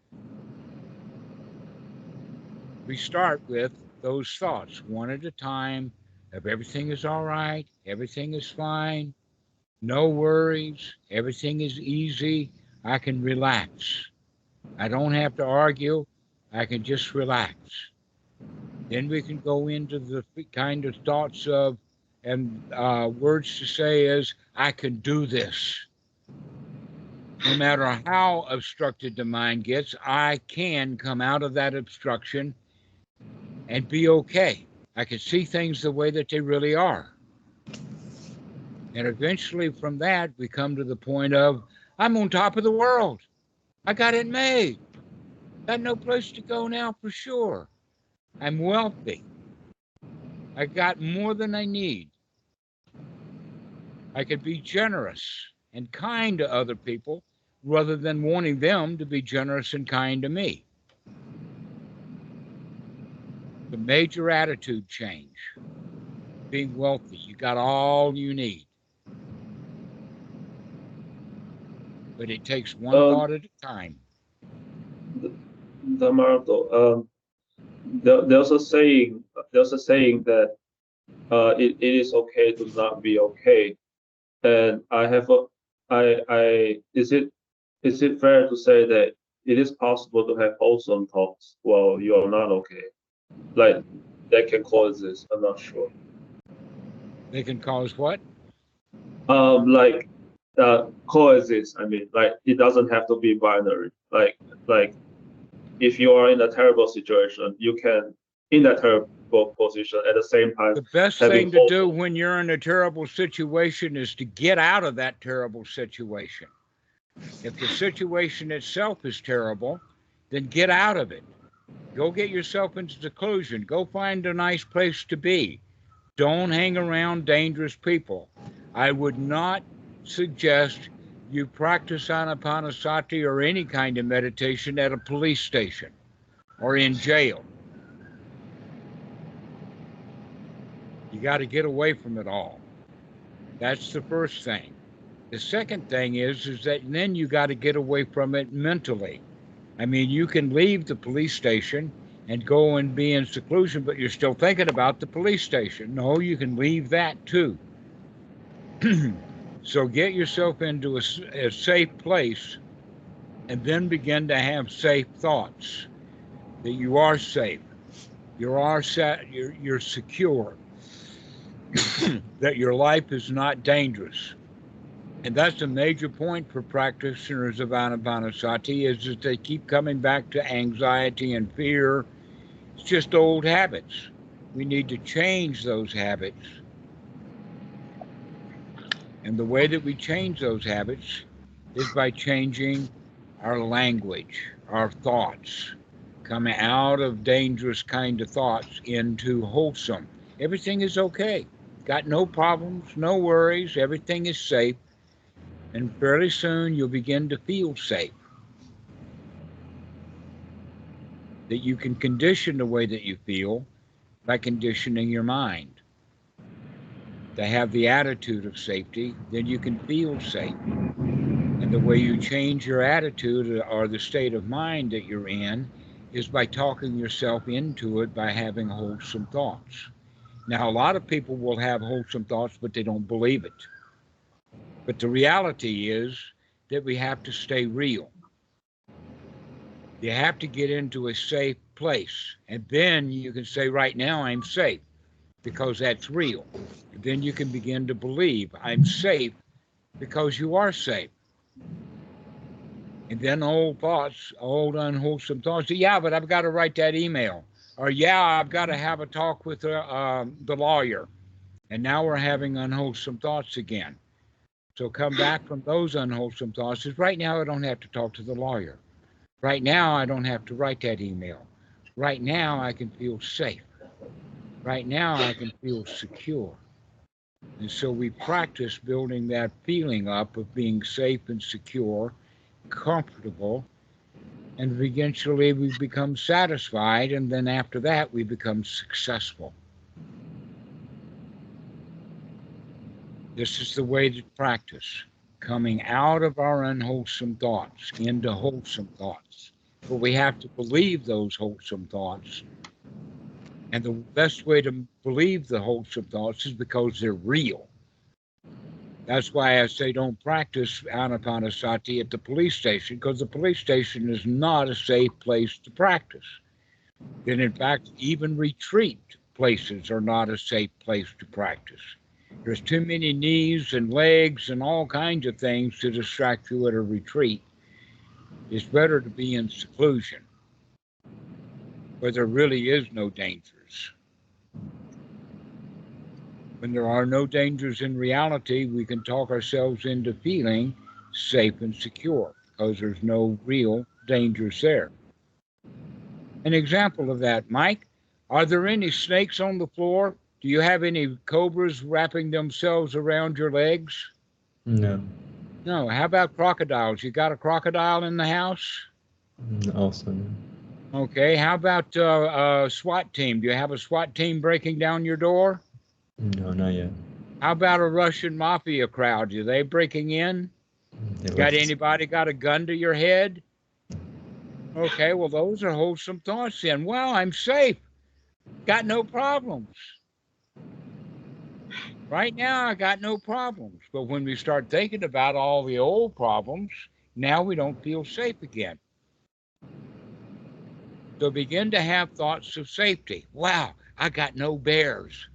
We start with those thoughts one at a time of everything is all right, everything is fine, no worries, everything is easy, I can relax. I don't have to argue, I can just relax. Then we can go into the kind of thoughts of and words to say is, I can do this. No matter how obstructed the mind gets, I can come out of that obstruction and be okay. I can see things the way that they really are. And eventually from that, we come to the point of, I'm on top of the world. I got it made. Got no place to go now for sure. I'm wealthy. I got more than I need. I could be generous and kind to other people rather than wanting them to be generous and kind to me. The major attitude change. Being wealthy, you got all you need. But it takes one thought at a time. Damardo, there's a saying that it is okay to not be okay. And I have a is it fair to say that it is possible to have wholesome thoughts while you are not okay? Like that can coexist. I'm not sure. They can cause what? Like coexist. I mean, like it doesn't have to be binary. Like if you are in a terrible situation, you can in that terrible position at the same time. The best having thing to do wholesome- when you're in a terrible situation is to get out of that terrible situation. If the situation itself is terrible, then get out of it. Go get yourself into seclusion. Go find a nice place to be. Don't hang around dangerous people. I would not suggest you practice Anapanasati or any kind of meditation at a police station or in jail. You got to get away from it all. That's the first thing. The second thing is that then you got to get away from it mentally. I mean, you can leave the police station and go and be in seclusion, but you're still thinking about the police station. No, you can leave that too. So get yourself into a safe place and then begin to have safe thoughts that you are safe, you're secure, that your life is not dangerous. And that's a major point for practitioners of Anapanasati is that they keep coming back to anxiety and fear. It's just old habits. We need to change those habits. And the way that we change those habits is by changing our language, our thoughts, coming out of dangerous kind of thoughts into wholesome. Everything is okay. Got no problems, no worries. Everything is safe. And fairly soon you'll begin to feel safe. That you can condition the way that you feel by conditioning your mind. To have the attitude of safety, then you can feel safe. And the way you change your attitude or the state of mind that you're in is by talking yourself into it by having wholesome thoughts. Now, a lot of people will have wholesome thoughts, but they don't believe it. But the reality is that we have to stay real. You have to get into a safe place. And then you can say, right now, I'm safe, because that's real. And then you can begin to believe, I'm safe, because you are safe. And then old thoughts, old unwholesome thoughts, yeah, but I've got to write that email. Or, yeah, I've got to have a talk with the lawyer. And now we're having unwholesome thoughts again. So come back from those unwholesome thoughts. Right now, I don't have to talk to the lawyer. Right now, I don't have to write that email. Right now, I can feel safe. Right now, I can feel secure. And so we practice building that feeling up of being safe and secure, comfortable, and eventually we become satisfied. And then after that, we become successful. This is the way to practice, coming out of our unwholesome thoughts into wholesome thoughts. But we have to believe those wholesome thoughts. And the best way to believe the wholesome thoughts is because they're real. That's why I say don't practice Anapanasati at the police station, because the police station is not a safe place to practice. And in fact, even retreat places are not a safe place to practice. There's too many knees and legs and all kinds of things to distract you at a retreat. It's better to be in seclusion, where there really is no dangers. When there are no dangers in reality, we can talk ourselves into feeling safe and secure because there's no real dangers there. An example of that, Mike. Are there any snakes on the floor? Do you have any cobras wrapping themselves around your legs? No. No. How about crocodiles? You got a crocodile in the house? Also no. Okay. How about SWAT team? Do you have a SWAT team breaking down your door? No, not yet. How about a Russian mafia crowd? Are they breaking in? They Got left. anybody got a gun to your head? Okay, well, those are wholesome thoughts then. Well, I'm safe. Got no problems. Right now, I got no problems. But when we start thinking about all the old problems, now we don't feel safe again. So begin to have thoughts of safety. Wow, I got no bears.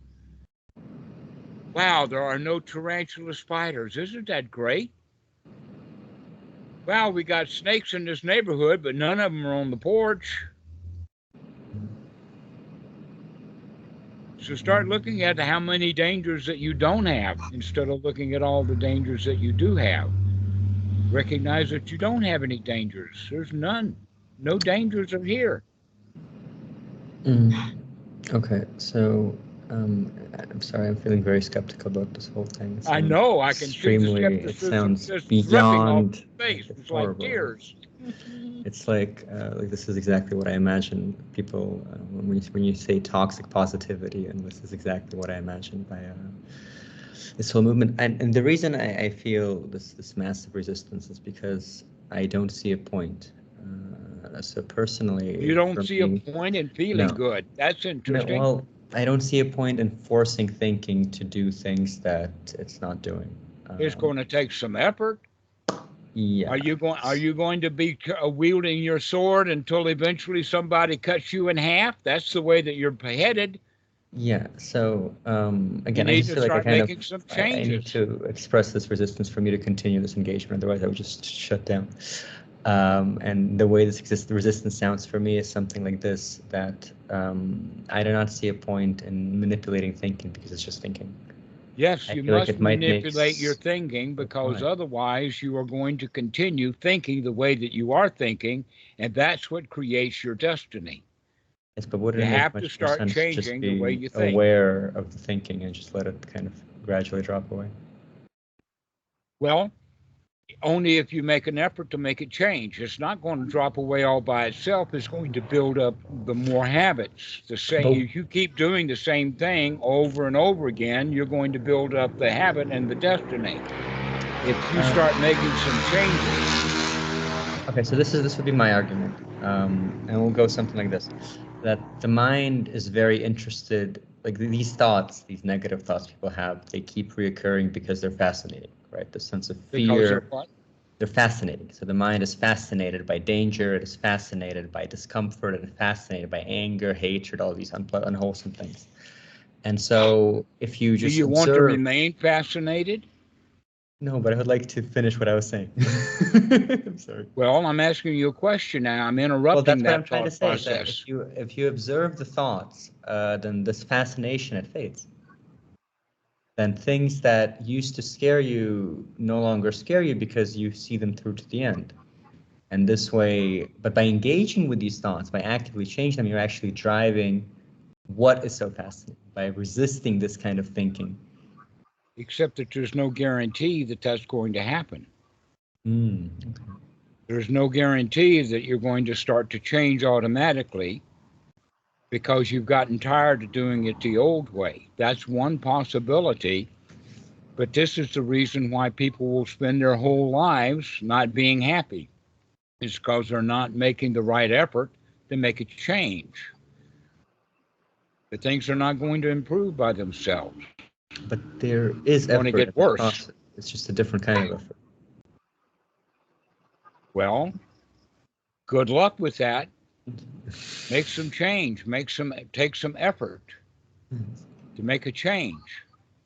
Wow, there are no tarantula spiders. Isn't that great? Wow, we got snakes in this neighborhood, but none of them are on the porch. So start looking at how many dangers that you don't have instead of looking at all the dangers that you do have. Recognize that you don't have any dangers. There's none. No dangers are here. Okay, so I'm sorry, I'm feeling very skeptical about this whole thing. It I sounds know. I can see the extremely, it skepticism sounds just dripping off beyond your face. like, It's like horrible. tears. It's like this is exactly what I imagine people when you say toxic positivity, and this is exactly what I imagine by this whole movement. And the reason I feel this massive resistance is because I don't see a point. So personally, You don't for see me, a point in feeling no. good. That's No, interesting. well, I don't see a point in forcing thinking to do things that it's not doing. It's going to take some effort. Yeah. Are you going to be wielding your sword until eventually somebody cuts you in half? That's the way that you're headed. Yeah. So again, You I need just to feel like I start kind making of some I need changes. to express this resistance for me to continue this engagement. Otherwise, I would just shut down. And the way the resistance sounds for me is something like this: that I do not see a point in manipulating thinking because it's just thinking. Yes, I you feel like must it might make manipulate your thinking because Right. otherwise you are going to continue thinking the way that you are thinking, and that's what creates your destiny. Yes, but wouldn't You it make have to much more start sense to just changing the way be you think. aware of the thinking and just let it kind of gradually drop away? Well, only if you make an effort to make it change. It's not going to drop away all by itself. It's going to build up the more habits. The same, But- if you keep doing the same thing over and over again, you're going to build up the habit and the destiny. If you start making some changes. Okay, so this would be my argument, and we'll go something like this: that the mind is very interested, like these thoughts, these negative thoughts people have, they keep reoccurring because they're fascinating, right? The sense of Because fear, of what? they're fascinating. So the mind is fascinated by danger, it is fascinated by discomfort, it is fascinated by anger, hatred, all these unwholesome things. And so if you Do just you want to observe, remain fascinated? no, but I would like to finish what I was saying. I'm sorry. Well, I'm asking you a question now. I'm Well, interrupting that's what I'm that trying to thought say, is that process. if you observe the thoughts, then this fascination, it fades. Then things that used to scare you no longer scare you because you see them through to the end. And this way, but by engaging with these thoughts, by actively changing them, you're actually driving what is so fascinating, by resisting this kind of thinking. Except that there's no guarantee that that's going to happen. Okay. There's no guarantee that you're going to start to change automatically because you've gotten tired of doing it the old way. That's one possibility. But this is the reason why people will spend their whole lives not being happy. It's because they're not making the right effort to make a change. But things are not going to improve by themselves. But there is It's going to effort get in the worse. process. It's just a different kind of effort. Well, good luck with that. Make some change. Take some effort to make a change.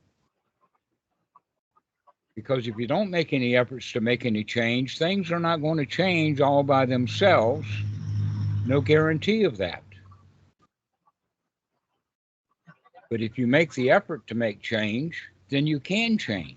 Because if you don't make any efforts to make any change, things are not going to change all by themselves. No guarantee of that. But if you make the effort to make change, then you can change.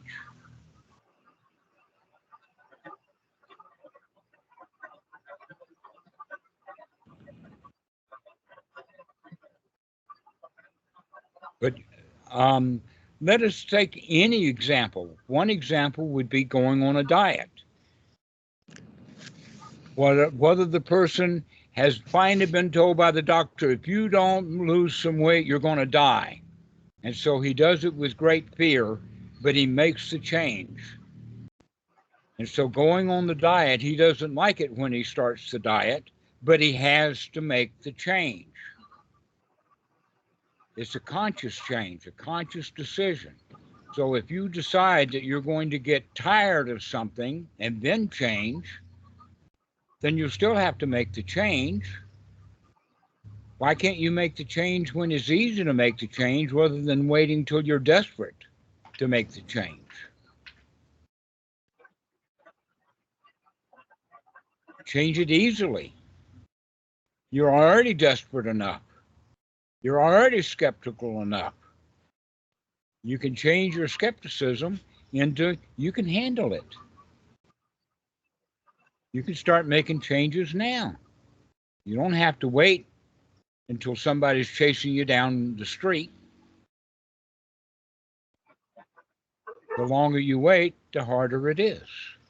But let us take any example. One example would be going on a diet. Whether the person has finally been told by the doctor, if you don't lose some weight, you're going to die. And so he does it with great fear, but he makes the change. And so going on the diet, he doesn't like it when he starts the diet, but he has to make the change. It's a conscious change, a conscious decision. So if you decide that you're going to get tired of something and then change, then you'll still have to make the change. Why can't you make the change when it's easy to make the change rather than waiting till you're desperate to make the change? Change it easily. You're already desperate enough. You're already skeptical enough. You can change your skepticism into you can handle it. You can start making changes now. You don't have to wait until somebody's chasing you down the street. The longer you wait, the harder it is.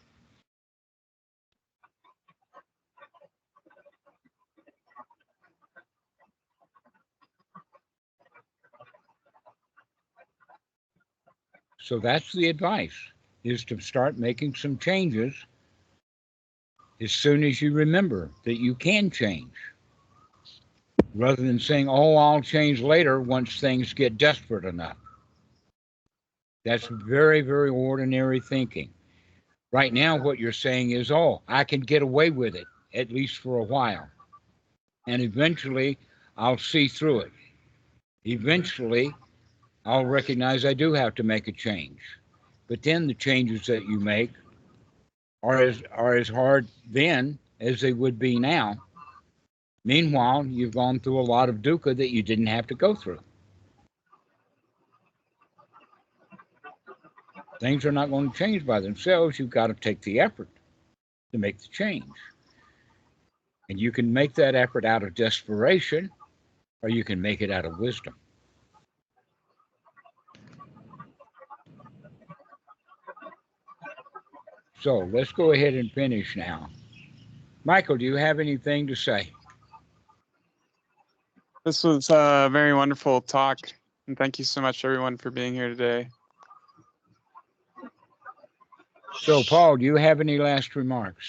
So that's the advice, is to start making some changes as soon as you remember that you can change, rather than saying, oh, I'll change later once things get desperate enough. That's very, very ordinary thinking. Right now, what you're saying is, oh, I can get away with it, at least for a while. And eventually, I'll see through it. Eventually, I'll recognize I do have to make a change. But then the changes that you make are as hard then as they would be now. Meanwhile, you've gone through a lot of dukkha that you didn't have to go through. Things are not going to change by themselves. You've got to take the effort to make the change. And you can make that effort out of desperation, or you can make it out of wisdom. So let's go ahead and finish now. Michael, do you have anything to say? This was a very wonderful talk, and thank you so much, everyone, for being here today. So, Paul, do you have any last remarks?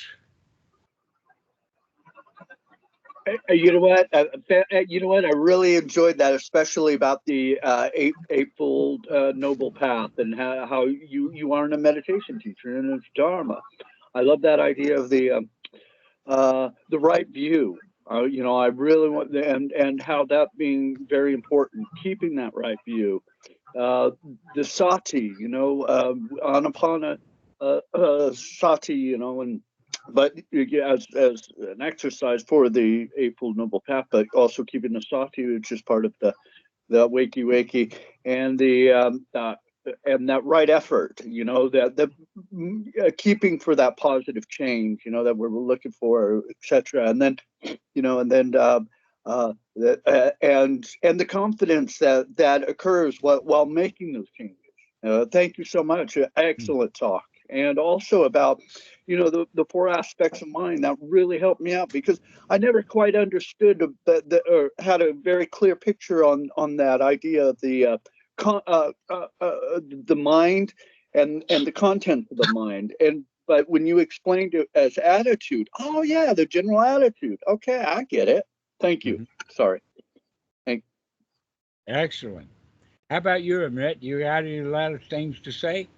You know what? I really enjoyed that, especially about the eightfold noble path and how you aren't a meditation teacher and it's Dharma. I love that idea of the right view. I really want and how that being very important, keeping that right view. The sati, anapana sati, and. But as an exercise for the Eightfold Noble Path, but also keeping the sati, which is part of the wakey, and and that right effort, that keeping for that positive change, that we're looking for, etc. And then, and the confidence that occurs while making those changes. Thank you so much. Excellent talk. And also about, the four aspects of mind that really helped me out, because I never quite understood or had a very clear picture on that idea of the mind and the content of the mind. But when you explained it as attitude, oh yeah, the general attitude. Okay, I get it. Thank you. Sorry. Excellent. How about you, Amrit? You got any last things to say?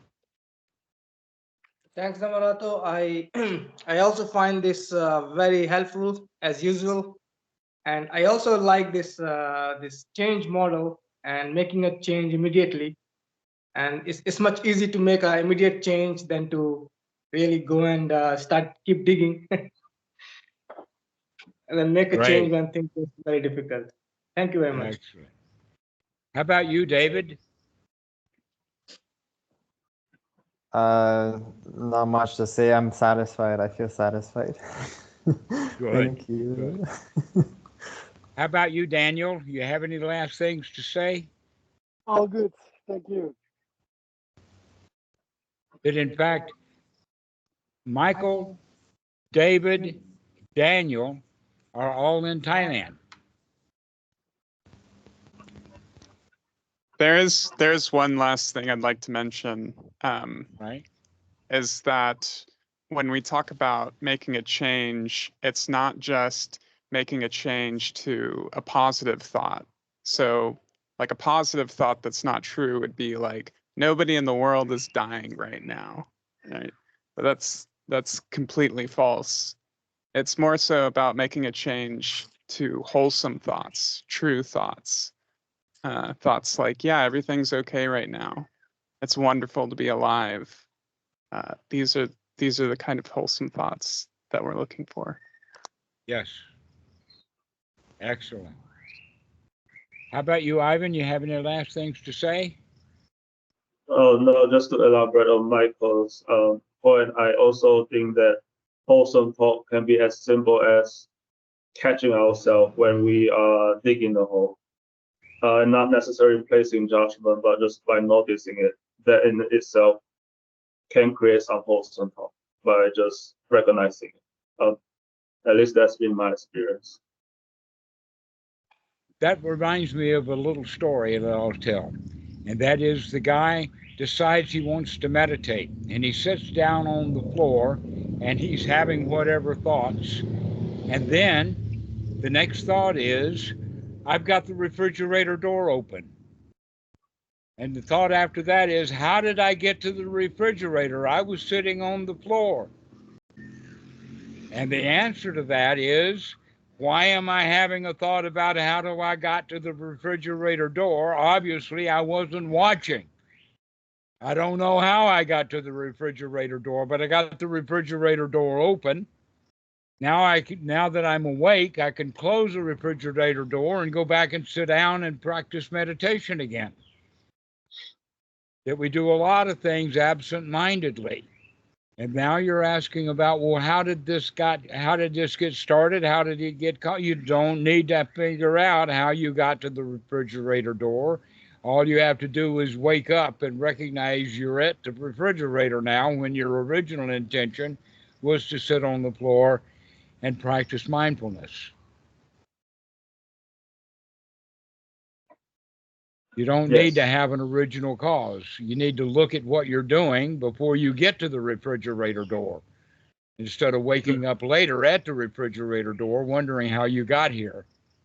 Thanks, Namarato. I also find this very helpful as usual, and I also like this change model and making a change immediately. And it's much easier to make an immediate change than to really go and keep digging and then make a change when things are very difficult. Thank you very much. Excellent. How about you, David? Not much to say. I'm satisfied. I feel satisfied. Good. Thank you. Good. How about you, Daniel? You have any last things to say? All good. Thank you. That in fact, Michael, David, Daniel are all in Thailand. There's one last thing I'd like to mention, Right? is that when we talk about making a change, it's not just making a change to a positive thought. So like a positive thought that's not true would be like, nobody in the world is dying right now, right? But that's completely false. It's more so about making a change to wholesome thoughts, true thoughts. Thoughts like, yeah, everything's okay right now. It's wonderful to be alive. These are the kind of wholesome thoughts that we're looking for. Yes. Excellent. How about you, Ivan? You have any last things to say? Oh, no, just to elaborate on Michael's point, I also think that wholesome talk can be as simple as catching ourselves when we are digging the hole. Not necessarily placing judgment, but just by noticing it, that in itself can create some wholesome talk by just recognizing it. At least that's been my experience. That reminds me of a little story that I'll tell. And that is the guy decides he wants to meditate and he sits down on the floor and he's having whatever thoughts. And then the next thought is, I've got the refrigerator door open. And the thought after that is, how did I get to the refrigerator? I was sitting on the floor. And the answer to that is, why am I having a thought about how do I got to the refrigerator door? Obviously, I wasn't watching. I don't know how I got to the refrigerator door, but I got the refrigerator door open. Now that I'm awake, I can close the refrigerator door and go back and sit down and practice meditation again. That we do a lot of things absent-mindedly. And now you're asking about, well, how did this get started? How did it get caught? You don't need to figure out how you got to the refrigerator door. All you have to do is wake up and recognize you're at the refrigerator now when your original intention was to sit on the floor and practice mindfulness. You don't need to have an original cause. You need to look at what you're doing before you get to the refrigerator door, instead of waking up later at the refrigerator door wondering how you got here.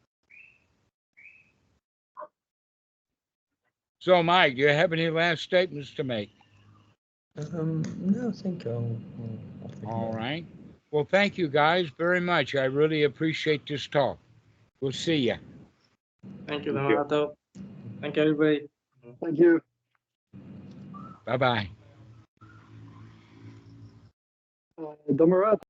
So, Mike, do you have any last statements to make? No, thank you. I'll think All about it. right. Well, thank you guys very much. I really appreciate this talk. We'll see you. Thank you, Dhamato. Thank you, everybody. Thank you. Bye-bye. Dhammarato.